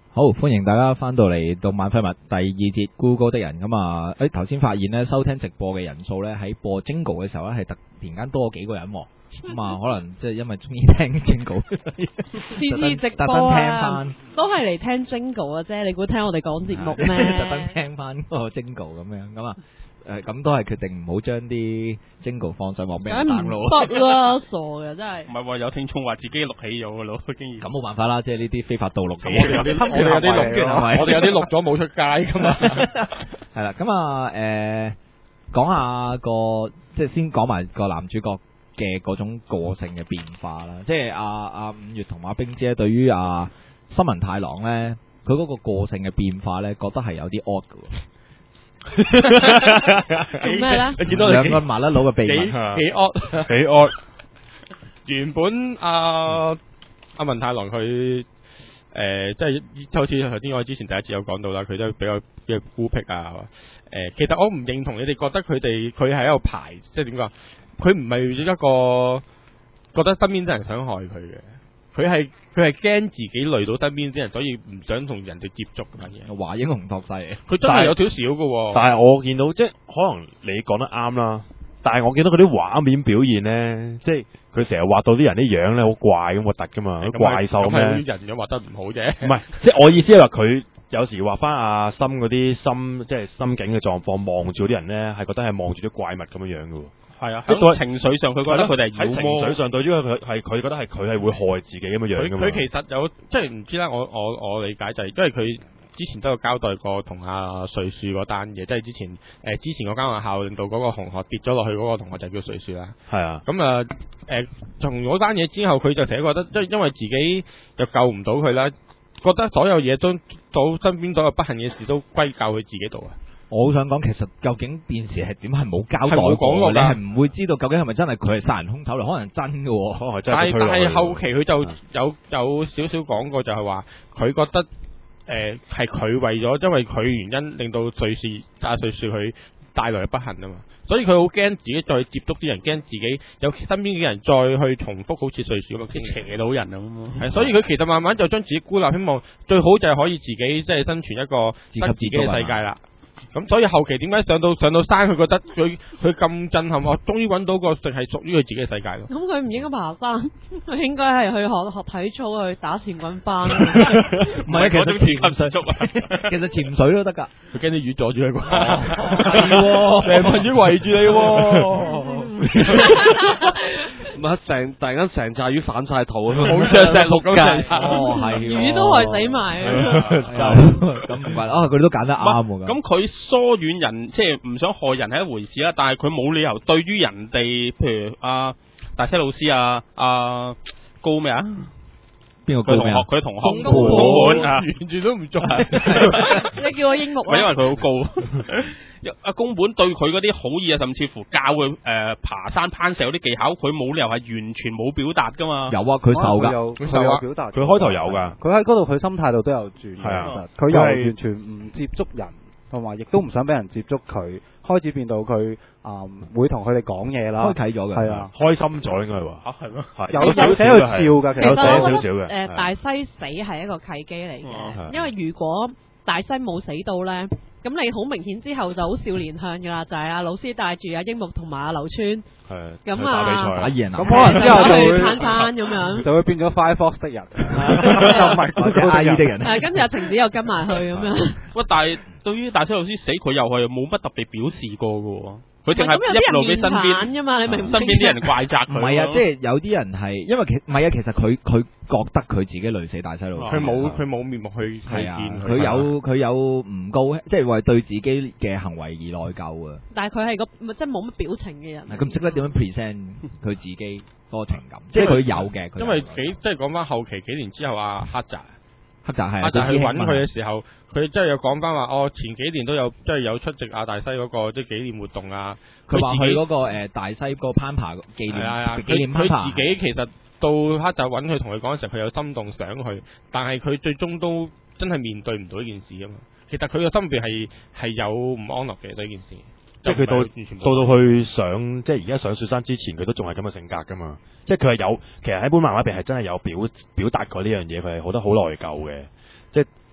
好，歡迎大家翻到嚟動漫廢物第二節孤高的人咁啊！頭先發現咧，收聽直播嘅人數咧喺播 Jingle 嘅時候咧係突然間多幾個人喎，咁啊可能即係因為中意聽 Jingle， 次直播都係嚟聽 Jingle 啊啫，你估聽我哋講節目咩？ 特登聽翻嗰個 Jingle 咁樣咁啊！咁都係決定唔好將啲 Jingle 放上網俾人 download。 得啦，傻嘅真係。 唔係喎，有聽眾話自己錄起咗嘅咯，經已。 咁冇辦法啦，即係呢啲非法盜錄嘅。 我哋有啲錄咗冇出街噶嘛。 係啦，咁啊講下個即係先講埋個男主角嘅嗰種個性嘅變化啦。即係阿五月同阿冰姐對於新聞太郎咧，佢嗰個個性嘅變化咧，覺得係有啲 odd 嘅。 做咩咧？ 你見到兩個麻甩佬嘅秘密幾惡。原本阿文太郎佢即係好似頭先我之前第一節有講到啦，佢都比較嘅孤僻啊。其實我唔認同你哋覺得佢係喺度排，即係點講？佢唔係一個覺得身邊啲人想害佢嘅。佢係驚自己累到身邊啲人，所以唔想同人哋接觸咁樣嘢。 華英雄託世， 佢真係有少少嘅。 但係我見到即係可能你講得啱啦，但係我見到佢啲畫面表現咧，即係佢成日畫到啲人啲樣咧好怪咁核突噶嘛，怪獸咩？ 人樣畫得唔好啫。 唔係，即係我意思係話佢有時畫翻阿森嗰啲即係心境嘅狀況，望住啲人咧係覺得係望住啲怪物咁樣樣嘅。 係啊，喺情緒上佢覺得佢哋係喺情緒上對於佢覺得係佢係會害自己咁樣樣噶嘛。佢其實有即係唔知啦，我理解就係因為佢之前都有交代過同阿瑞樹嗰單嘢，即係之前嗰間學校令到嗰個同學跌咗落去嗰個同學就叫瑞樹啦。係啊，咁從嗰單嘢之後，佢就成日覺得即係因為自己又救唔到佢啦，覺得所有嘢都身邊所有不幸嘅事都歸咎佢自己度啊。 我好想講，其實究竟電視係點係冇交代過，你係唔會知道究竟係咪真係佢係殺人兇手嚟，可能真嘅，可能係真係。 但係後期佢就有少少講過，就係話佢覺得係佢為咗因為佢原因令到瑞樹佢帶來嘅不幸啊嘛，所以佢好驚自己再接觸啲人，驚自己有身邊嘅人再去重複好似瑞樹咁嘅邪佬人啊。係，所以佢其實慢慢就將自己孤立，希望最好就係可以自己即係生存一個得自己嘅世界啦。咁所以後期點解上到山，佢覺得佢咁震撼，我終於揾到個淨係屬於佢自己嘅世界咯。 咁佢唔應該爬山，佢應該係去學體操，去打前滾班。 唔係，其實潛水足啊， 其實潛水都得㗎。 佢驚啲魚阻住佢啩，成群魚圍住你。 唔係突然間成紮魚反晒肚， 好似石綠咁成。 係魚都害死埋。 咁唔係佢哋都揀得啱喎。 咁佢疏遠人，即係唔想害人係一回事啦。但係佢冇理由對於人哋，譬如大西老師高咩啊？ 邊個高咩啊？ 佢同學宮本完全都唔中。 你叫我櫻木啊？ 因為佢好高。阿宮本對佢嗰啲好意啊，甚至乎教佢爬山攀石嗰啲技巧，佢冇理由係完全冇表達噶嘛。 有啊，佢受㗎， 佢有表達。 佢開頭有㗎， 佢喺嗰度佢心態度都有轉。 係啊， 佢又完全唔接觸人，同埋亦都唔想俾人接觸佢，開始變到佢會同佢哋講嘢啦。 開啟咗嘅， 係啊， 開心咗應該話。 係咩？ 有寫佢笑㗎，其實有寫少少嘅。 大西死係一個契機嚟嘅，因為如果大西冇死到咧。咁你好明顯之後就好少年向噶啦，就係阿老師帶住阿櫻木同埋阿流川，咁打贏咁可能之後就會攀山咁樣， 就會變咗 Fire Fox 的人，就唔係嗰個 IE 的人。 跟住阿晴子又跟埋去咁樣。 喂，但係對於大西老師死，佢又係冇乜特別表示過嘅。佢淨係一路俾身邊㗎嘛，你明唔明？ 身邊啲人怪責佢。 唔係啊，即係有啲人係因為唔係啊，其實佢覺得佢自己累死大西佬。 佢冇面目去見佢有唔高，即係為對自己嘅行為而內疚啊。 但係佢係即係冇乜表情嘅人。 咁識得點樣 present 佢自己嗰個情感，即係佢有嘅。 因為即係講翻後期幾年之後啊，黑澤係去揾佢嘅時候，佢真係有講翻話，前幾年都有即係有出席阿大西嗰個即係紀念活動啊。 佢話去嗰個大西個攀爬紀念攀爬。 佢自己其實到黑澤揾佢同佢講嘅時候，佢有心動想去，但係佢最終都真係面對唔到呢件事啊嘛。其實佢個心入邊係有唔安樂嘅對呢件事。 即係佢到去上，即係而家上雪山之前，佢都仲係咁嘅性格噶嘛。即係佢係有，其實喺本漫畫入邊係真係有表達過呢樣嘢，佢係覺得好內疚嘅。即係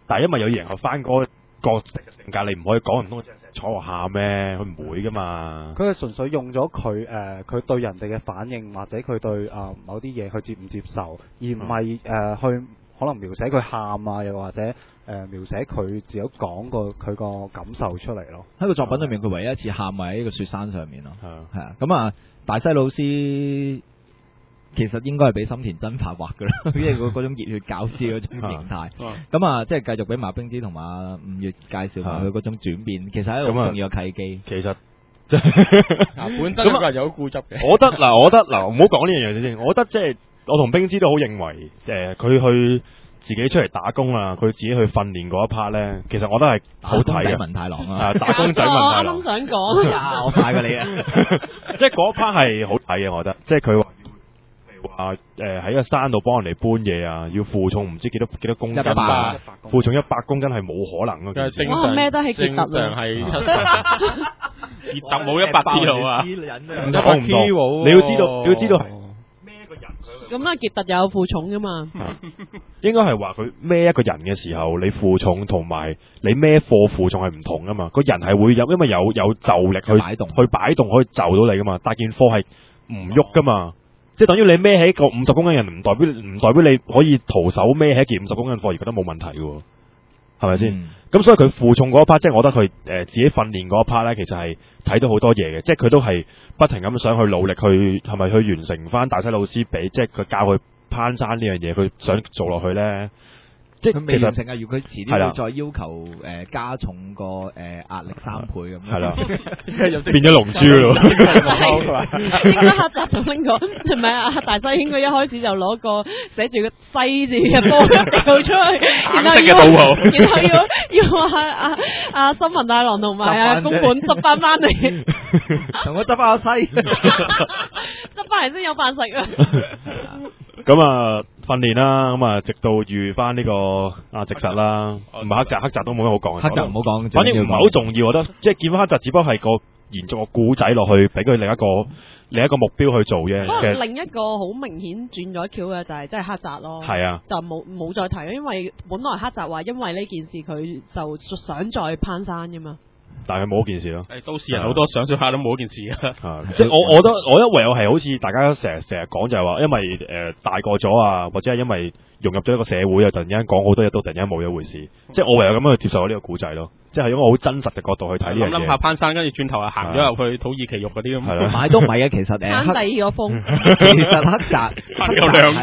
但係因為有迎合翻嗰個角色嘅性格，你唔可以講唔通即係成日坐學下咩？佢唔會噶嘛。 佢係純粹用咗佢對人哋嘅反應，或者佢對某啲嘢去接唔接受，而唔係去可能描寫佢喊啊，又或者描寫佢自己講佢個感受出嚟咯。 喺個作品裏面，佢唯一一次喊喺個雪山上面咯。係啊，咁啊，大西老師其實應該係俾森田真法畫噶啦，因為嗰種熱血搞笑嗰種形態。咁啊，即係繼續俾馬冰之同埋五月介紹埋佢嗰種轉變，其實係一個好重要嘅契機。 其實本身個人有固執嘅。 我覺得嗱，唔好講呢樣嘢先。我覺得即係我同冰之都好認為，佢去自己出嚟打工啊，佢自己去訓練嗰一 part 咧，其實我覺得係好睇嘅。 文太郎啊， 打工仔文太郎。 我啱啱想講， 我快過你啊！ 即係嗰一 part 係好睇嘅，我覺得。即係佢話喺個山度幫人哋搬嘢啊，要負重唔知幾多公斤啊，負重100公斤係冇可能嘅。 我孭得起傑特正常係傑特冇100 kg 啊， 唔講唔到。你要知道係孭一個人。 咁啊，傑特有負重噶嘛？ 應該係話佢孭一個人嘅時候，你負重同埋你孭貨負重係唔同噶嘛。個人係會因為有就力去擺動可以就到你噶嘛。但件貨係唔喐噶嘛。即係等於你孭起一個50公斤人，唔代表你可以徒手孭起一件50公斤貨而覺得冇問題嘅，係咪先？咁所以佢負重嗰一 part， 即係我覺得佢自己訓練嗰一 part 咧，其實係睇到好多嘢嘅，即係佢都係不停咁想去努力去係咪去完成翻大西老師俾，即係佢教佢攀山呢樣嘢，佢想做落去咧。即係其實成日要佢遲啲會再要求加重個壓力3倍咁樣， 係啦，變咗龍珠咯。 應該黑澤仲拎過，係咪啊？大西應該一開始就攞個寫住個西字嘅波掉出去，然後要阿森文大郎同埋阿宮本執翻嚟， 同我執翻個西， 執翻嚟先有飯食啊！ 咁啊，訓練啦，咁啊，直到遇翻呢個直實啦，唔係黑澤都冇乜好講。 黑澤唔好講， 反正唔係好重要，我覺得即係見翻黑澤，只不過係個延續個故仔落去，俾佢另一個目標去做啫。 可能另一個好明顯轉咗橋嘅就係即係黑澤咯。係啊，就冇再提，因為本來黑澤話因為呢件事佢就想再攀山噶嘛。 但係冇一件事咯。 都市人好多想象下都冇一件事啊。 即係我覺得唯有係好似大家成日講就係話，因為大個咗啊，或者係因為融入咗一個社會啊，突然間講好多嘢都突然間冇一回事。即係我唯有咁樣去接受呢個古仔咯。即係用一個好真實嘅角度去睇呢樣嘢。諗下攀山，跟住轉頭啊行咗入去土耳其肉嗰啲咁。係咯，買都唔係嘅，其實攀第二個峰。 其實黑澤有2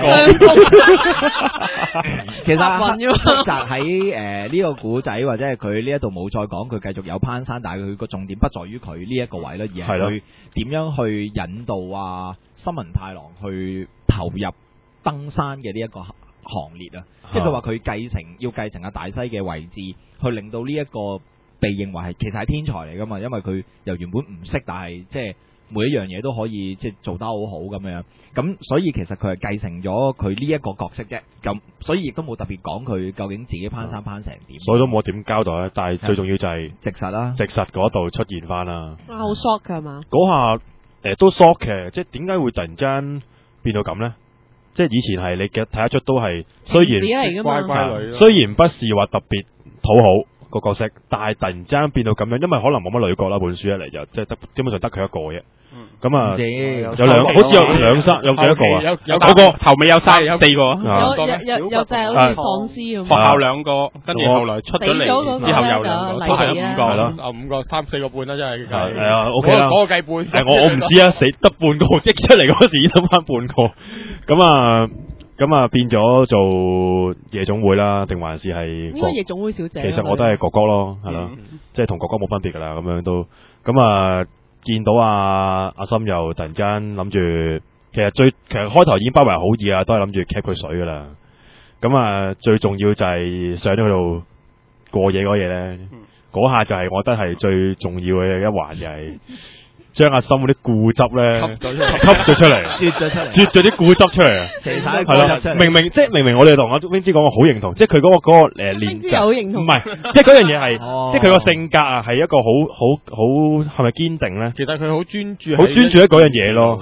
個。 其實黑澤喺呢個古仔或者係佢呢一度冇再講，佢繼續有攀山，但係佢個重點不在於佢呢一個位咯，而係佢點樣去引導森文太郎去投入登山嘅呢一個行列啊！即係佢話佢要繼承阿大西嘅位置，去令到呢一個被認為係其實係天才嚟噶嘛，因為佢由原本唔識，但係即係每一樣嘢都可以即係做得好好咁樣。咁所以其實佢係繼承咗佢呢一個角色啫。咁所以亦都冇特別講佢究竟自己攀山攀成點。 所以都冇點交代咧。但係最重要就係直實啦， 直實嗰度出現翻啦。 好 shock 㗎嘛？ 嗰下都 shock 嘅，即係點解會突然間變到咁咧？即係以前係你嘅睇得出都係雖然乖乖女， 雖然不是話特別討好個角色，但係突然之間變到咁樣，因為可能冇乜女角啦，本書一嚟就即係基本上得佢一個嘅。咁啊，有兩，好似有2、3，有幾多個啊？ 有嗰個頭尾有4個， 有隻好似喪屍咁。 學校2個，跟住後來出咗嚟之後有2個，都係5個， 係咯 5個3、4個半啦，真係。 係啊 ，OK 啦。 嗰個計半。 我唔知啊，死得半個，一出嚟嗰時已經得翻半個。咁啊變咗做夜總會啦，定還是係？ 應該夜總會小姐。 其實我都係哥哥咯，係咯，即係同哥哥冇分別噶啦，咁樣都咁啊。見到阿森又突然間諗住，其實開頭已經包圍好易啊，都係諗住 cap 佢水噶啦。咁啊，最重要就係上咗去度過夜嗰嘢咧，嗰下就係我覺得係最重要嘅一環，就係將阿森嗰啲固執咧吸咗出嚟，啜咗啲固執出嚟，係咯，明明我哋同阿冰之講，我好認同，即係佢嗰個練習，唔係，即係嗰樣嘢係，即係佢個性格啊，係一個好係咪堅定咧？ 其實佢好專注喺嗰樣嘢咯，係咯，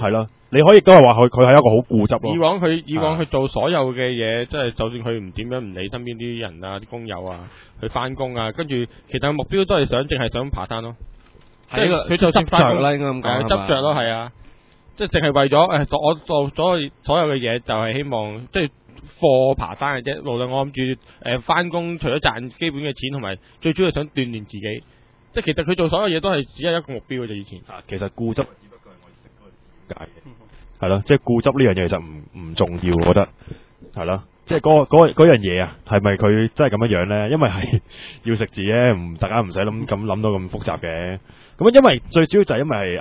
你可以都係話佢係一個好固執咯。 以往佢做所有嘅嘢，即係就算佢唔點樣唔理身邊啲人啊、啲工友啊，去翻工啊，跟住其實目標都係淨係想爬山咯。即係佢就算執着啦，應該咁講。 執着咯，係啊，即係淨係為咗我做所有嘅嘢，就係希望即係課爬山嘅啫。無論我諗住翻工，除咗賺基本嘅錢，同埋最主要係想鍛鍊自己。即係其實佢做所有嘢都係只係一個目標嘅啫。以前其實固執只不過係我哋食嗰個解嘅，係咯，即係固執呢樣嘢其實唔重要，我覺得係咯。即係嗰樣嘢啊，係咪佢真係咁樣樣咧？因為係要食字咧，大家唔使諗到咁複雜嘅。咁因為最主要就係因為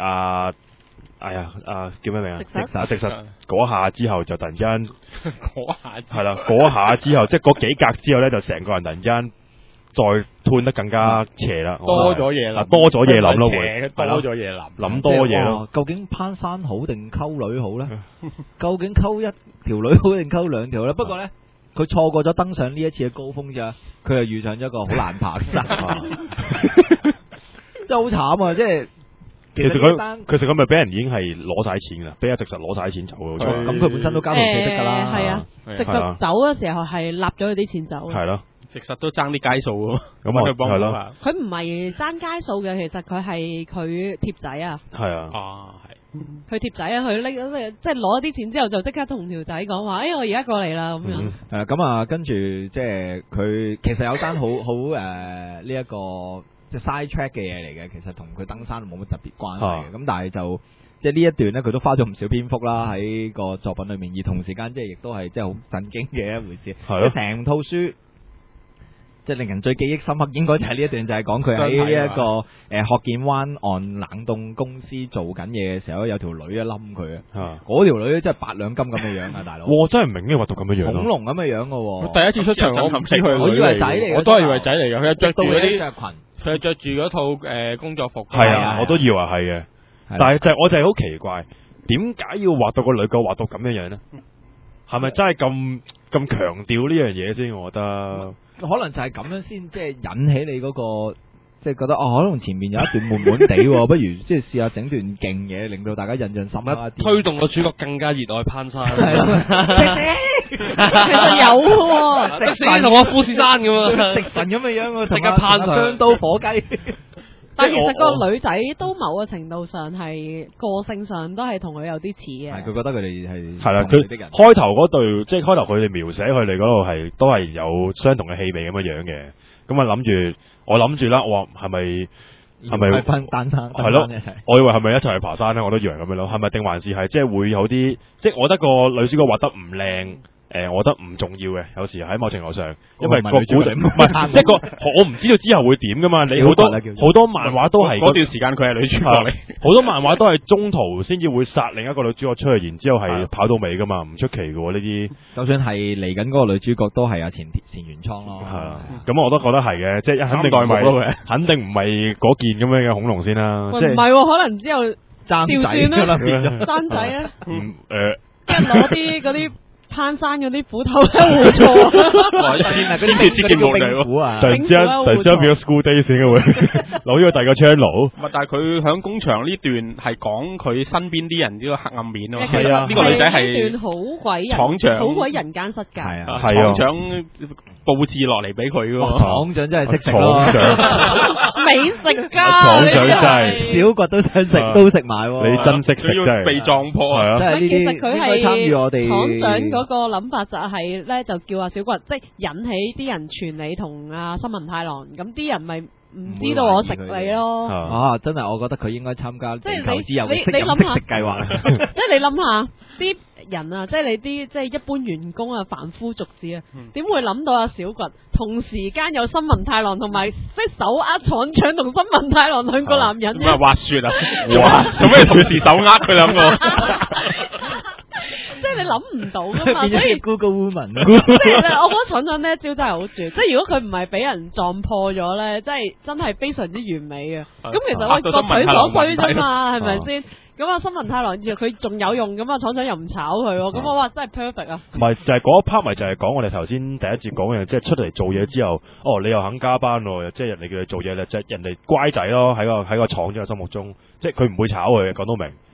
叫咩名啊？食實嗰下之後就突然間係啦，嗰下之後即係嗰幾格之後咧，就成個人突然間再吞得更加邪啦， 多咗嘢諗， 多咗嘢諗咯，會多咗嘢諗多嘢咯。 究竟攀山好定溝女好咧？究竟溝一條女好定溝兩條咧？不過咧，佢錯過咗登上呢一次嘅高峰咋，佢又遇上咗一個好難爬嘅山，真係好慘啊！即係其實佢咪俾人已經係攞晒錢啦，俾阿直實攞晒錢走咯。咁佢本身都交同記得㗎啦， 係啊，直實走嘅時候係立咗佢啲錢走。係咯。 其實都爭啲街數喎， 咁啊係咯。 佢唔係爭街數嘅，其實佢係佢貼仔啊。 係啊。 係。 佢貼仔啊，佢拎即係攞啲錢之後就即刻同條仔講話，我而家過嚟啦咁樣。 咁啊，跟住即係佢其實有單好呢一個即係 side track 嘅嘢嚟嘅，其實同佢登山冇乜特別關係嘅。咁但係就即係呢一段咧，佢都花咗唔少篇幅啦喺個作品裏面，而同時間即係亦都係即係好震驚嘅一回事。係咯。成套書。即係令人最記憶深刻，應該就係呢一段，就係講佢喺呢一個學建灣岸冷凍公司做緊嘢嘅時候，有條女一冧佢啊！嗰條女真係8兩金咁嘅樣啊，大佬！ 哇，真係唔明咩話讀咁嘅樣， 恐龍咁嘅樣嘅。 第一次出場我唔知佢， 我以為仔嚟， 我都係以為仔嚟嘅。佢着住嗰啲裙， 佢着住嗰套工作服。 係啊，我都以為係嘅。但係我就係好奇怪，點解要畫到個女角畫到咁樣樣咧？係咪真係咁強調呢樣嘢先？我覺得。 可能就係咁樣先，即係引起你嗰個，即係覺得可能前面有一段悶悶地，不如即係試下整段勁嘢，令到大家印象深刻一啲， 推動個主角更加熱愛攀山。 其實有喎， 食神同我富士山咁啊， 食神咁嘅樣， 即刻攀上雙刀火雞。 但其實個女仔都某個程度上係個性上都係同佢有啲似嘅。 係佢覺得佢哋係啦，佢開頭嗰對，即係開頭佢哋描寫佢哋嗰度都係有相同嘅氣味咁樣樣嘅。咁啊我諗住啦，我話係咪翻單山？ 係咯，我以為係咪一齊去爬山咧？我都以為咁樣咯。係咪定還是係即係會有啲？即係我覺得個女主角畫得唔靚。我覺得唔重要嘅，有時喺某程度上，因為個古仔唔係即係我唔知道之後會點噶嘛。你好多漫畫都係嗰段時間佢係女主角嚟， 好多漫畫都係中途先至會殺另一個女主角出去，然之後係跑到尾噶嘛，唔出奇嘅喎呢啲。 就算係嚟緊嗰個女主角都係前原倉咯。 咁我都覺得係嘅，即係肯定唔係嗰件咁樣嘅恐龍先啦。 唔係，可能之後爭仔啦， 爭仔啊！ 即係攞啲嗰啲。攀山嗰啲斧頭咧互錯， 嗰啲節目嚟喎， 突然之間變咗 school day 先嘅會，攞咗個第二個 channel。 唔係，但係佢響工場呢段係講佢身邊啲人呢個黑暗面啊嘛。 係啊， 呢個女仔係呢段好鬼廠長， 好鬼人間失格。 係啊， 廠長佈置落嚟俾佢嘅喎。 廠長真係識食咯， 美食家。 廠長真係小骨都想食，都食埋。 你真識食真係。 被撞破啊！ 其實佢係參與我哋廠長嗰個諗法就係咧，就叫阿小骨即係引起啲人傳你同阿新聞太郎，咁啲人咪唔知道我食你咯。 啊，真係我覺得佢應該參加地球之友嘅識飲識食計劃。 即係你諗下啲人啊，即係你啲即係一般員工啊，凡夫俗子啊，點會諗到阿小骨同時間有新聞太郎同埋即係手握廠長同新聞太郎兩個男人？ 咁啊滑雪啊！哇！做咩同時手握佢兩個？ 即係你諗唔到噶嘛，所以 Google Woman， 即係我覺得廠長呢一招真係好絕。即係如果佢唔係俾人撞破咗咧，真係非常之完美嘅。咁其實我各取所需啫嘛，係咪先？咁啊，新聞太郎佢仲有用，咁啊廠長又唔炒佢，咁我話真係 perfect 啊！ 唔係就係嗰一 part 咪就係講我哋頭先第一節講嘅，即係出嚟做嘢之後，你又肯加班喎，即係人哋叫你做嘢咧，即係人哋乖仔咯，喺個廠長嘅心目中，即係佢唔會炒佢嘅，講到明。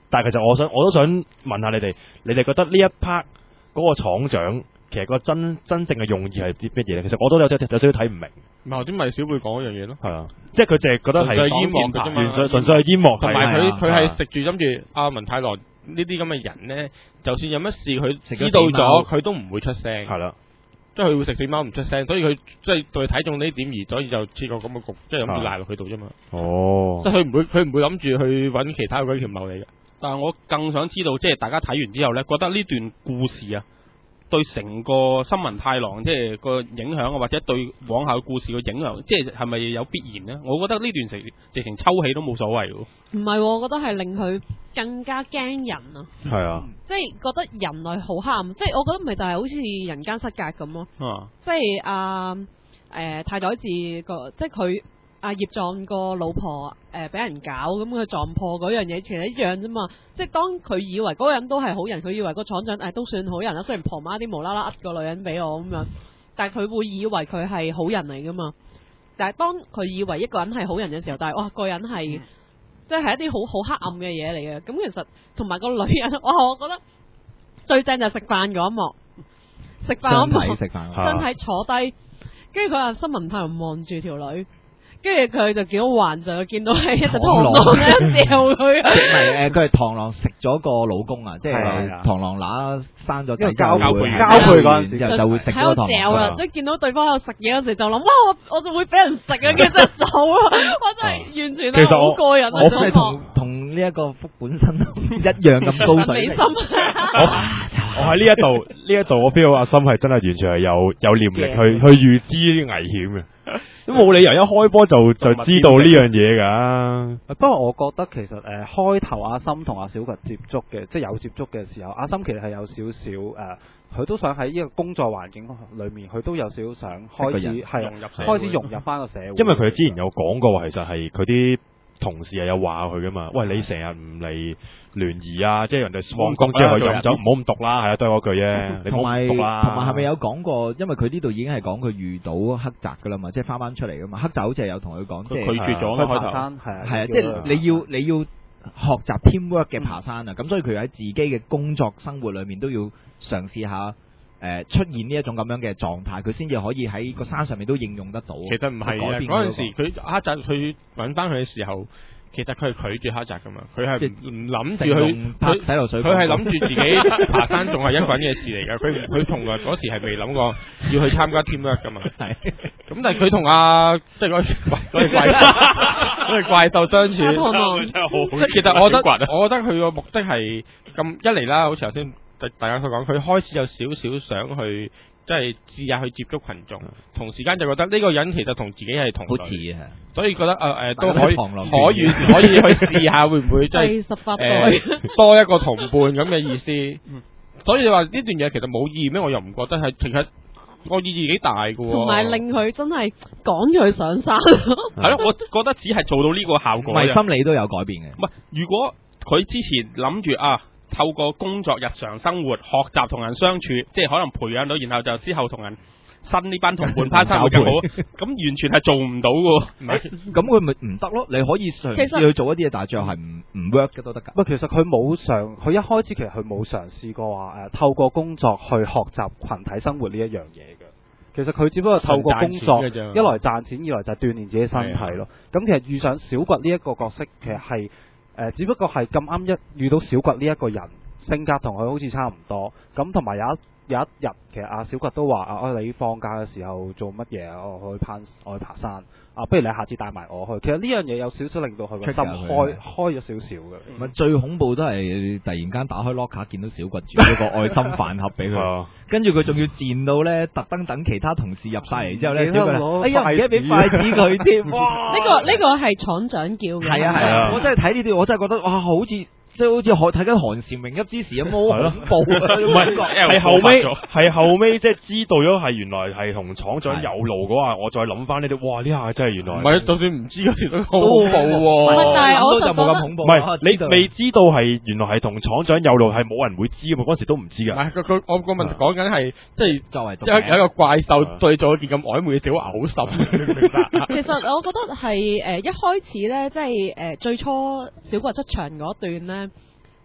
但係其實我都想問下你哋覺得呢一 part 嗰個廠長其實個真正嘅用意係啲乜嘢咧？其實我都有少少睇唔明。 唔係頭先咪小貝講嗰樣嘢咯， 係啊，即係佢淨係覺得係煙幕嘅啫嘛， 純粹係煙幕， 同埋佢係食住諗住阿文泰來呢啲咁嘅人咧，就算有乜事佢知道咗，佢都唔會出聲。 係啦。 即係佢會食死貓唔出聲，所以佢即係對睇中呢點而所以就設個咁嘅局，即係諗住賴落佢度啫嘛。 哦， 即係佢唔會諗住去揾其他嗰條謀嚟嘅。 但係我更想知道，即係大家睇完之後咧，覺得呢段故事啊，對成個新聞太郎即係個影響啊，或者對往後嘅故事嘅影響，即係係咪有必然呢？我覺得呢段直情抽起都冇所謂喎。 唔係，我覺得係令佢更加驚人啊！ 係啊， 即係覺得人類好黑暗，即係我覺得咪就係好似人間失格咁咯。即係太宰治個，即係佢葉壯個老婆俾人搞，咁佢撞破嗰樣嘢，其實一樣啫嘛。即係當佢以為嗰個人都係好人，佢以為個廠長都算好人啦。雖然婆媽啲無啦啦呃個女人俾我咁樣，但係佢會以為佢係好人嚟噶嘛。但係當佢以為一個人係好人嘅時候，但係哇個人係即係一啲好黑暗嘅嘢嚟嘅。咁其實同埋個女人，我覺得最正就食飯嗰一幕，食飯嗰一幕，真係坐低，跟住佢話新聞太郎望住條女。跟住佢就見到幻象，見到係一隻螳螂咧嚼佢。 佢係螳螂食咗個老公啊，即係螳螂乸生咗仔交配嗰陣時就會食咗個螳螂。 即係見到對方喺度食嘢嗰時就諗，哇！我就會俾人食啊，跟住就走啊！我真係完全係好過癮啊！ 我真係同呢一個福本身一樣咁高水平。 我喺呢一度，我 feel 阿森係真係完全係有念力去預知呢啲危險嘅。都冇理由一開波就知道呢樣嘢噶。 不過我覺得其實開頭阿森同阿小葵接觸嘅，即係有接觸嘅時候，阿森其實係有少少佢都想喺呢個工作環境裏面，佢都有少少想開始融入翻個社會。 因為佢之前有講過話，其實係佢啲同事係有話佢噶嘛。喂，你成日唔嚟聯誼啊，即係人哋放工之後去飲酒，唔好咁毒啦，係啊，都係嗰句啫。你唔好咁毒啦。 同埋係咪有講過？因為佢呢度已經係講佢遇到黑澤噶啦嘛，即係翻出嚟噶嘛。黑澤好似係有同佢講，即係拒絕咗啦開頭。 係啊，即係你要學習 teamwork 嘅爬山啊。咁所以佢喺自己嘅工作生活裏面都要嘗試下出現呢一種咁樣嘅狀態，佢先至可以喺個山上面都應用得到。 其實唔係啊，嗰陣時佢黑澤去揾翻佢嘅時候。其實佢係拒絕黑澤噶嘛，佢係唔諗住去洗流水， 佢係諗住自己爬山仲係一個人嘅事嚟噶，佢從來嗰時係未諗過要去參加 teamwork 噶嘛。係，咁但係佢同即係嗰隻怪獸相處，其實我覺得佢個目的係咁一嚟啦，好似頭先大家所講，佢開始有少少想去。即係試下去接觸群眾，同時間就覺得呢個人其實同自己係同類，所以覺得都可以去試下會唔會即係多一個同伴咁嘅意思。所以你話呢段嘢其實冇意義咩？我又唔覺得係，其實個意義幾大㗎喎。同埋令佢真係趕佢上山。 係咯，我覺得只係做到呢個效果。 唔係心理都有改變嘅。 唔係，如果佢之前諗住透過工作日常生活學習同人相處，即係可能培養到，然後就之後同人新呢班同伴攀山會更好，咁完全係做唔到嘅。唔係， 咁佢咪唔得咯？你可以嘗試去做一啲嘢，但係最後係唔 work 嘅都得㗎。 其實佢一開始其實佢冇嘗試過話透過工作去學習群體生活呢一樣嘢嘅。其實佢只不過透過工作，一來賺錢，二來就係鍛鍊自己身體咯。咁其實遇上小掘呢一個角色，其實係。只不過係咁啱遇到小掘呢一個人，性格同佢好似差唔多，咁同埋有一日，其實阿小掘都話你放假嘅時候做乜嘢啊？我去爬山不如你下次帶埋我去。其實呢樣嘢有少少令到佢個心開咗少少嘅。 最恐怖都係突然間打開 locker 見到小掘煮咗個愛心飯盒俾佢，跟住佢仲要賤到咧，特登等其他同事入晒嚟之後咧，哎呀，唔記得俾筷子佢添。哇！ 呢個係廠長叫嘅。 係啊，我真係睇呢啲，我真係覺得哇，好似睇緊韓蟬鳴泣之時咁，好恐怖啊！ 唔係後尾即係知道咗係原來係同廠長有路嗰下，我再諗翻呢啲，哇！呢下真係原來唔係，就算唔知嗰時都好恐怖喎。 但係我就冇咁恐怖。 唔係你未知道係原來係同廠長有路，係冇人會知㗎嘛？嗰時都唔知㗎。 我個問題講緊係即係作為有一個怪獸對做一件咁曖昧嘅小牙好深，明唔明白？ 其實我覺得係一開始咧，即係最初小掘出場嗰段咧。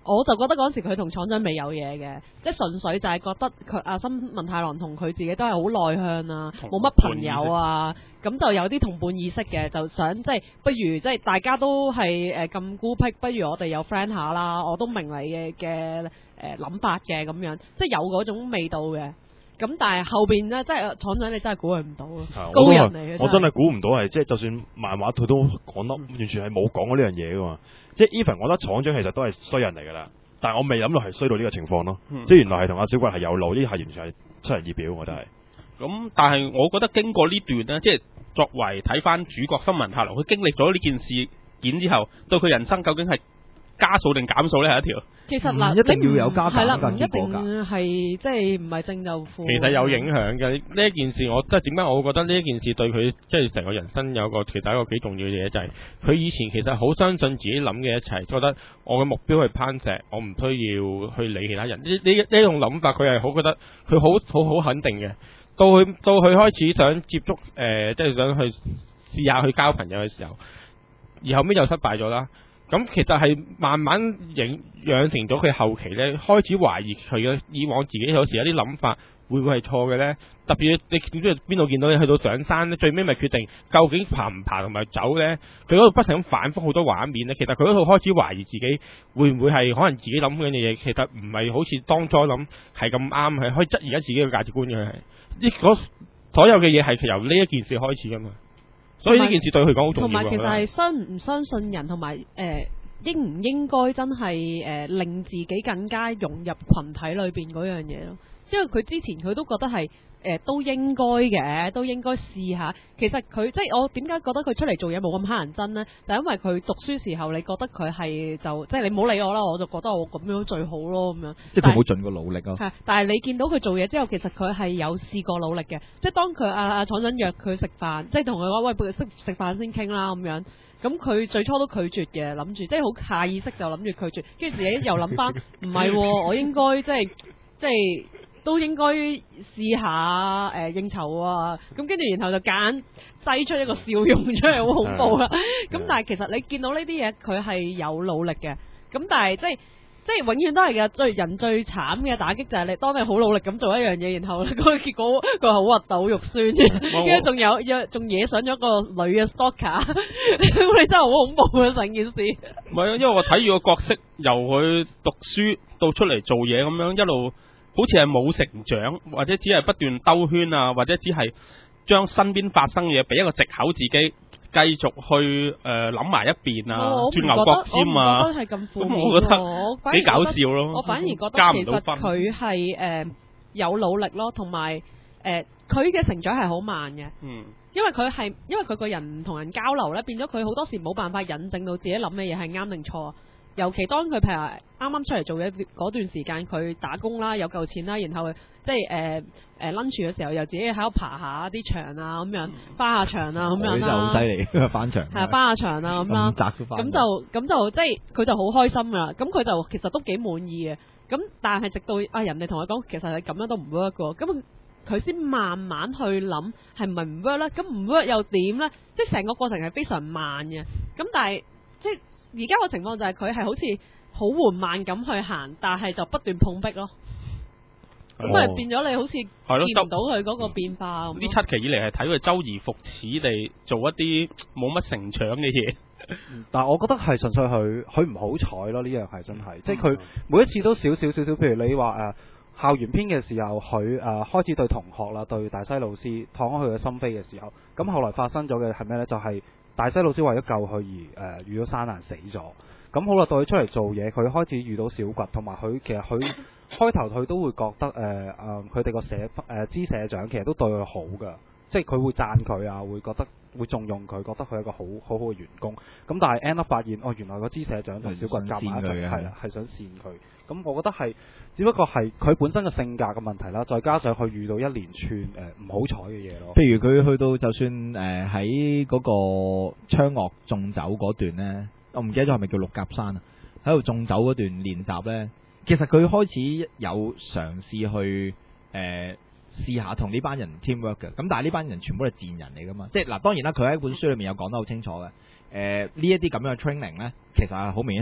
我就覺得嗰陣時佢同廠長未有嘢嘅，即係純粹就係覺得佢阿森文太郎同佢自己都係好內向啊，冇乜朋友啊，咁就有啲同伴意識嘅，就想即係不如即係大家都係咁孤僻，不如我哋有 friend 下啦，我都明你嘅諗法嘅咁樣，即係有嗰種味道嘅。咁但係後邊咧，即係廠長你真係估佢唔到啊，高人嚟嘅。 我真係估唔到係即係，就算漫畫佢都講得完全係冇講過呢樣嘢噶嘛。即係 even 我覺得廠長其實都係衰人嚟噶啦，但係我未諗到係衰到呢個情況咯。即係原來係同阿小鬼係有路，呢係完全係出人意表，我覺得係。 咁但係我覺得經過呢段呢，即係作為睇翻主角森文太郎，佢經歷咗呢件事件之後，對佢人生究竟係加數定減數咧？係一條。 其實嗱， 一定要有加減係啦，唔一結果㗎定係即係唔係正就負。 其實有影響嘅呢一件事，我即係點解我會覺得呢一件事對佢即係成個人生有個其實一個幾重要嘅嘢，就係佢以前其實好相信自己諗嘅一切，覺得我嘅目標係攀石，我唔需要去理其他人。呢種諗法佢係好覺得佢好肯定嘅。到佢開始想接觸即係想去試下去交朋友嘅時候，而後尾又失敗咗啦。咁其實係慢慢養成咗佢後期咧，開始懷疑佢嘅以往自己有時有啲諗法會唔會係錯嘅咧？特別你見到邊度見到你去到上山咧，最尾咪決定究竟爬唔爬同埋走咧？佢嗰度不停咁反覆好多畫面咧，其實佢嗰度開始懷疑自己會唔會係可能自己諗緊嘅嘢，其實唔係好似當初諗係咁啱，係可以質疑緊自己嘅價值觀嘅係。所有嘅嘢係由呢一件事開始噶嘛。所以呢件事對佢講好重要。 同埋其實係相唔相信人，同埋應唔應該真係令自己更加融入群體裏邊嗰樣嘢咯。因為佢之前佢都覺得係都應該嘅，都應該試下。其實佢即係我點解覺得佢出嚟做嘢冇咁乞人憎呢？就因為佢讀書時候，你覺得佢係就即係你唔好理我啦，我就覺得我咁樣最好咯咁樣。 即係佢冇盡過努力咯。 係，但係你見到佢做嘢之後，其實佢係有試過努力嘅。即係當佢阿廠長約佢食飯，即係同佢講喂，食飯先傾啦咁樣。咁佢最初都拒絕嘅，諗住即係好下意識就諗住拒絕，跟住自己又諗翻，唔係我應該即係。都應該試下應酬啊！咁跟住然後就夾硬擠出一個笑容出嚟，好恐怖啦！咁但係其實你見到呢啲嘢，佢係有努力嘅。咁但係即係永遠都係嘅，人最慘嘅打擊就係你當你好努力咁做一樣嘢，然後嗰個結果佢係好核突、好肉酸，跟住仲惹上咗個女嘅 stalker， 咁你真係好恐怖啊！成件事。 唔係啊，因為我睇住個角色由佢讀書到出嚟做嘢咁樣一路。好似係冇成長，或者只係不斷兜圈啊，或者只係將身邊發生嘅嘢俾一個藉口，自己繼續去諗埋一邊啊，轉牛角尖啊。咁我覺得幾搞笑咯。 我反而覺得其實佢係有努力咯，同埋佢嘅成長係好慢嘅。因為佢個人唔同人交流咧，變咗佢好多時冇辦法引證到自己諗嘅嘢係啱定錯。尤其當佢譬如啱啱出嚟做嘢嗰段時間，佢打工啦，有嚿錢啦，然後即係lunch 嘅時候又自己喺度爬下啲牆啊咁樣，翻下牆啊咁樣啦。 真係好犀利，翻牆。係啊，翻下牆啊咁啦。咁就即係佢就好開心噶啦。咁佢就其實都幾滿意嘅。咁但係直到人哋同佢講，其實你咁樣都唔 work 嘅。咁佢先慢慢去諗係唔係唔 work 咧？咁唔 work 又點咧？即係成個過程係非常慢嘅。咁但係即係。而家個情況就係佢係好似好緩慢咁去行，但係就不斷碰壁咯。咁咪變咗你好似見唔到佢嗰個變化。 呢7期以嚟係睇佢周而復始地做一啲冇乜成長嘅嘢。 但係我覺得係純粹佢唔好彩咯，呢樣係真係，即係佢每一次都少，譬如你話校園篇嘅時候，佢開始對同學啦，對大西老師敞開佢嘅心扉嘅時候，咁後來發生咗嘅係咩呢？就係大西老師為咗救佢而遇到山難死咗。咁好啦，到佢出嚟做嘢，佢開始遇到小掘，同埋佢其實佢開頭佢都會覺得佢哋個支社長其實都對佢好㗎，即係佢會讚佢啊，會覺得會重用佢，覺得佢係一個好嘅員工。咁但係 end up 發現原來個支社長同小掘夾埋一齊，係啦，係想扇佢。咁我覺得係只不過係佢本身嘅性格嘅問題啦，再加上佢遇到一連串唔好彩嘅嘢咯。 譬如佢去到就算喺嗰個槍岳種酒嗰段呢，我唔記得咗係咪叫六甲山啊？喺度種酒嗰段練習呢，其實佢開始有嘗試去試下同呢班人 teamwork 嘅。咁但係呢班人全部都係賤人嚟噶嘛，即係嗱，當然啦，佢喺本書裏面有講得好清楚嘅。呢一啲咁樣嘅 training 呢，其實係好明顯係我哋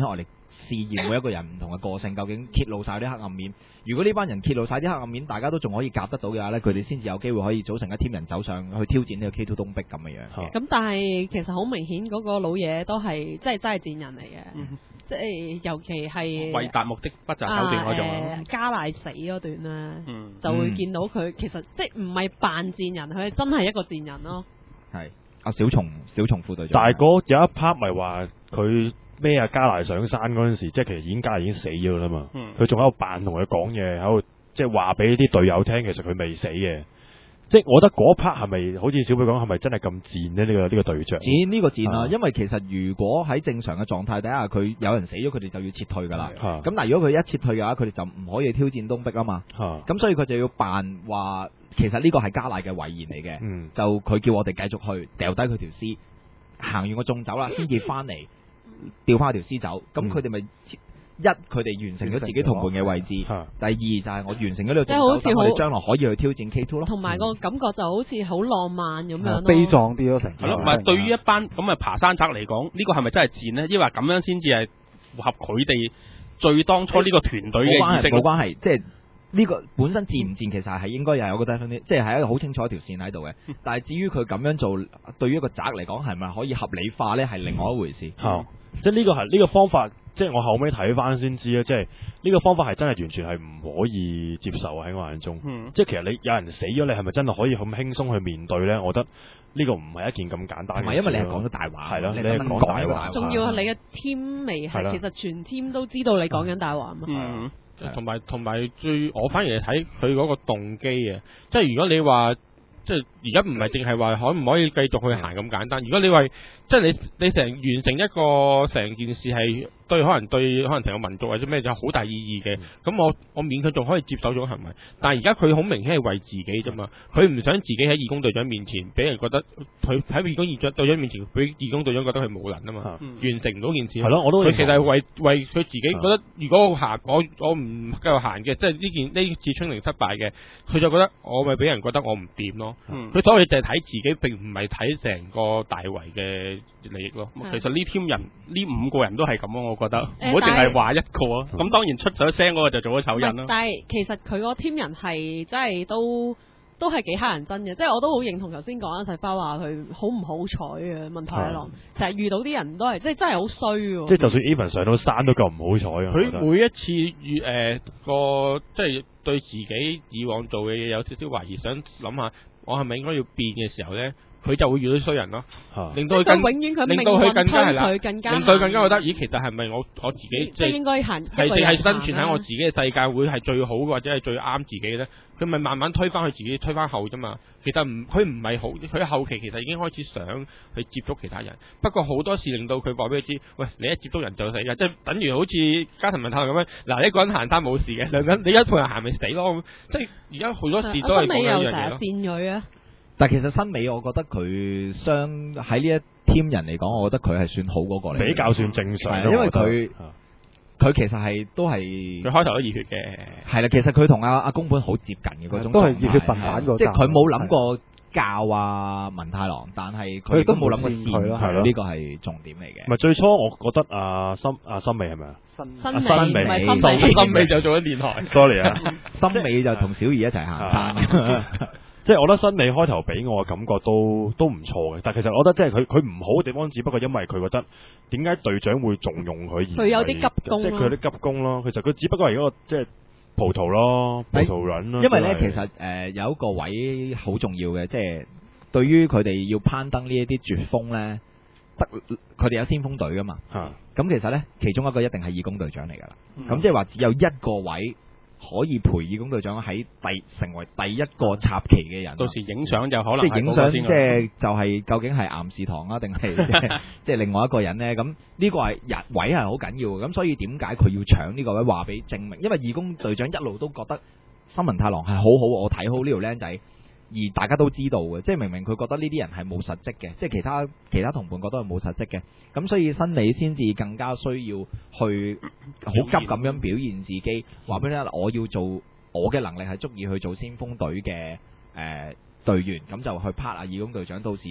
試驗每一個人唔同嘅個性，究竟揭露晒啲黑暗面。如果呢班人揭露晒啲黑暗面，大家都仲可以夾得到嘅話咧，佢哋先至有機會可以組成一 team 人走上去挑戰呢個 K2 東壁咁嘅樣。 咁但係其實好明顯嗰個老嘢都係真係賤人嚟嘅，即係尤其係為達目的不擇手段嗰種。 加賴死嗰段咧，就會見到佢其實即係唔係扮賤人，佢真係一個賤人咯。 係阿小松副隊長。 但係嗰有一 part 咪話佢咩啊？加賴上山嗰陣時，即係其實加賴已經死咗啦嘛。佢仲喺度扮同佢講嘢，喺度即係話俾啲隊友聽，其實佢未死嘅。即係我覺得嗰 part 係咪好似小貝講，係咪真係咁賤呢？呢個隊長賤呢個賤啊！因為其實如果喺正常嘅狀態底下，佢有人死咗，佢哋就要撤退㗎啦。咁但係如果佢一撤退嘅話，佢哋就唔可以挑戰東壁啊嘛。咁所以佢就要扮話，其實呢個係加賴嘅遺言嚟嘅。就佢叫我哋繼續去掉低佢條屍，行完個眾走啦，先至翻嚟掉翻條屍走。咁佢哋咪佢哋完成咗自己同伴嘅位置。第二就係我完成咗呢個眾走，咁我哋將來可以去挑戰 K2 咯。 同埋個感覺就好似好浪漫咁樣咯， 悲壯啲咯，成係咯。唔係對於一班咁嘅爬山賊嚟講，呢個係咪真係賤呢？因為咁樣先至係符合佢哋最當初呢個團隊嘅意識。 冇關係，即係呢個本身賤唔賤，其實係應該有個 definition，即係係一個好清楚一條線喺度嘅。但係至於佢咁樣做，對於一個賊嚟講係咪可以合理化呢？係另外一回事。 即係呢個係呢個方法。即係我後尾睇翻先知咧，即係呢個方法係真係完全係唔可以接受喺我眼中。即係其實你有人死咗，你係咪真係可以咁輕鬆去面對咧？我覺得呢個唔係一件咁簡單嘅事。唔係，因為你係講咗大話。係咯，你係講大話。 仲要係你嘅 team 未係，其實全 team 都知道你講緊大話嘛。 同埋我反而係睇佢嗰個動機啊！即係如果你話。即係而家唔係淨係話可唔可以繼續去行咁簡單。如果你話即係你完成一個成件事係對可能成個民族或者咩有好大意義嘅，咁我勉強仲可以接受咗行為。但係而家佢好明顯係為自己啫嘛，佢唔想自己喺義工隊長面前俾人覺得佢喺義工隊長面前俾義工隊長覺得佢無能啊嘛，完成唔到件事。係咯，我都佢其實係為佢自己覺得，如果我唔繼續行嘅，即係呢次春令失敗嘅，佢就覺得我咪俾人覺得我唔掂咯。佢所以就係睇自己，並唔係睇成個大圍嘅利益咯。其實呢 team 人呢5個人都係咁咯，我覺得唔好淨係話一個啊。咁當然出咗聲嗰個就做咗醜人啦。但係其實佢個 team 人係真係都係幾乞人憎嘅，即係我都好認同頭先講一齊花話佢好唔好彩嘅問題咯。成日遇到啲人都係即係真係好衰喎。即係就算 even 上到山都咁唔好彩啊！ 佢每一次即係對自己以往做嘅嘢有少少懷疑，想諗下我係咪應該要變嘅時候咧，佢就會遇到衰人咯，令到佢更加係啦，令到佢更加覺得，咦，其實係咪我自己即係應該行係生存喺我自己嘅世界會係最好或者係最啱自己咧？佢咪慢慢推翻佢自己，推翻後啫嘛。其實佢唔係好，佢後期其實已經開始想去接觸其他人，不過好多事令到佢話俾佢知，喂，你一接觸人就死㗎，即係等於好似加藤文太咁樣，嗱，一個人行山冇事嘅，兩個人你一陪人行咪死咯，即係而家好多事都係講一樣嘢咯。 賤女啊！ 但其實新美，我覺得佢喺呢一 team 人嚟講，我覺得佢係算好嗰個嚟， 比較算正常。 因為佢其實係都係佢開頭都熱血嘅， 係啦。其實佢同阿宮本好接近嘅嗰種， 都係熱血笨蛋嗰， 即係佢冇諗過教啊文太郎，但係佢亦都冇諗過試佢咯。係咯，呢個係重點嚟嘅。 唔係最初我覺得新美係咪啊？ 新美就做咗電台。 Sorry 啊， 新美就同小儀一齊行山。 即係我覺得新美開頭俾我嘅感覺都唔錯嘅，但係其實我覺得即係佢唔好嘅地方，只不過因為佢覺得點解隊長會重用佢， 佢有啲急功， 即係佢有啲急功咯。其實佢只不過係一個即係葡萄咯，葡萄人咯。 因為咧，其實有一個位好重要嘅，即係對於佢哋要攀登呢一啲絕峰咧，佢哋有先鋒隊噶嘛。咁其實咧，其中一個一定係義工隊長嚟噶啦。咁即係話只有一個位可以陪義工隊長喺成為第一個插旗嘅人， 到時影相就可能即係影相，即係就係究竟係岩士堂啊，定係即係另外一個人呢？咁呢個係位係好緊要嘅，咁所以點解佢要搶呢個位？話俾證明，因為義工隊長一路都覺得新聞太郎係好好，我睇好呢條僆仔。而大家都知道嘅，即係明明佢覺得呢啲人係冇實績嘅，即係其他同伴覺得係冇實績嘅，咁所以新美先至更加需要去好急咁樣表現自己，話俾你聽，我要做我嘅能力係足以去做先鋒隊嘅隊員，咁就去拍下義工隊長，到時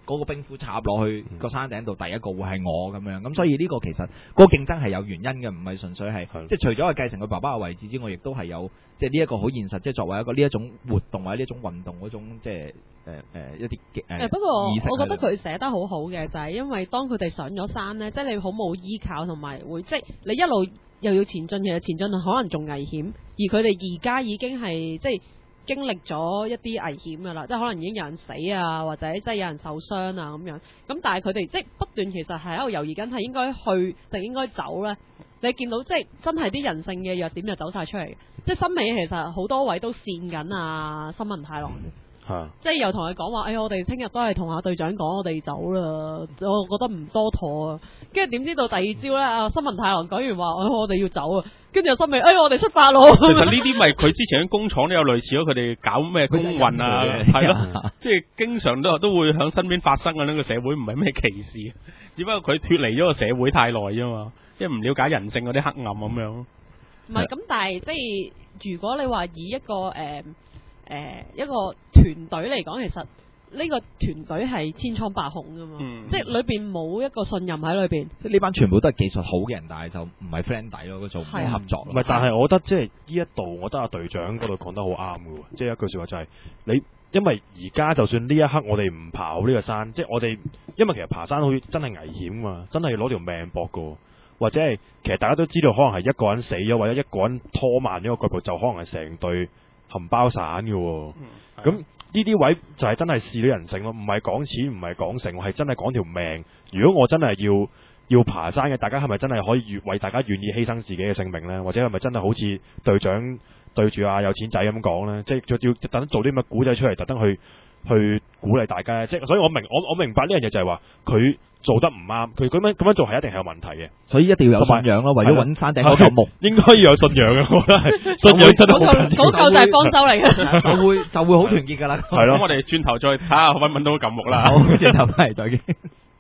嗰個冰斧插落去個山頂度，第一個會係我咁樣。咁所以呢個其實個競爭係有原因嘅，唔係純粹係即係除咗係繼承佢爸爸嘅位置之外，亦都係有即係呢一個好現實，即係作為一個呢一種活動或者呢一種運動嗰種即係一啲不過意識我覺得喺度佢寫得好好嘅，就係因為當佢哋上咗山呢，即係你好冇依靠，同埋會即係你一路又要前進，其實前進可能仲危險，而佢哋而家已經係即係經歷咗一啲危險噶啦，即係可能已經有人死啊，或者即係有人受傷啊咁樣。咁但係佢哋即係不斷其實係喺度猶豫緊，係應該去定應該走呢？你見到即係真係啲人性嘅弱點就走晒出嚟，即係森美其實好多位都扇緊啊新聞太郎。即係又同佢講話，我哋聽日都係同阿隊長講，我哋走啦。我覺得唔多妥啊。跟住點知道第二朝咧，阿新聞太郎講完話，我哋要走啊。跟住又心尾，我哋出發咯。 其實呢啲咪佢之前喺工廠都有類似咯，佢哋搞咩工運啊，係咯，即係經常都會喺身邊發生嘅呢個社會，唔係咩歧視，只不過佢脫離咗個社會太耐啫嘛，即係唔了解人性嗰啲黑暗咁樣。 唔係咁，但係即係如果你話以一個一個團隊嚟講，其實呢個團隊係千瘡百孔噶嘛，即係裏邊冇一個信任喺裏邊。 即係呢班全部都係技術好嘅人，但係就唔係 friend 底咯，嗰種唔合作。 唔係，但係我覺得即係呢一度，我覺得阿隊長嗰度講得好啱嘅喎，即係一句説話就係你，因為而家就算呢一刻我哋唔爬好呢個山，即係我哋，因為其實爬山好似真係危險嘛，真係要攞條命搏嘅，或者係其實大家都知道，可能係一個人死咗，或者一個人拖慢咗個腳步，就可能係成隊含包散嘅喎。咁呢啲位就係真係試到人性咯，唔係講錢，唔係講成，係真係講條命。如果我真係要爬山嘅，大家係咪真係可以為大家願意犧牲自己嘅性命呢？或者係咪真係好似隊長對住有錢仔咁講呢？即係要特登做啲咁嘅古仔出嚟，特登去鼓勵大家。即係所以我明白呢樣嘢就係話佢做得唔啱，佢咁樣做係一定係有問題嘅， 所以一定要有信仰咯。為咗揾山頂嗰嚿木， 應該要有信仰嘅，我覺得係信仰真係好緊要。 嗰嚿就係幫手嚟嘅， 就會好團結噶啦。 係咯，我哋轉頭再睇下可唔可以揾到嚿木啦。 好，轉頭翻嚟再見。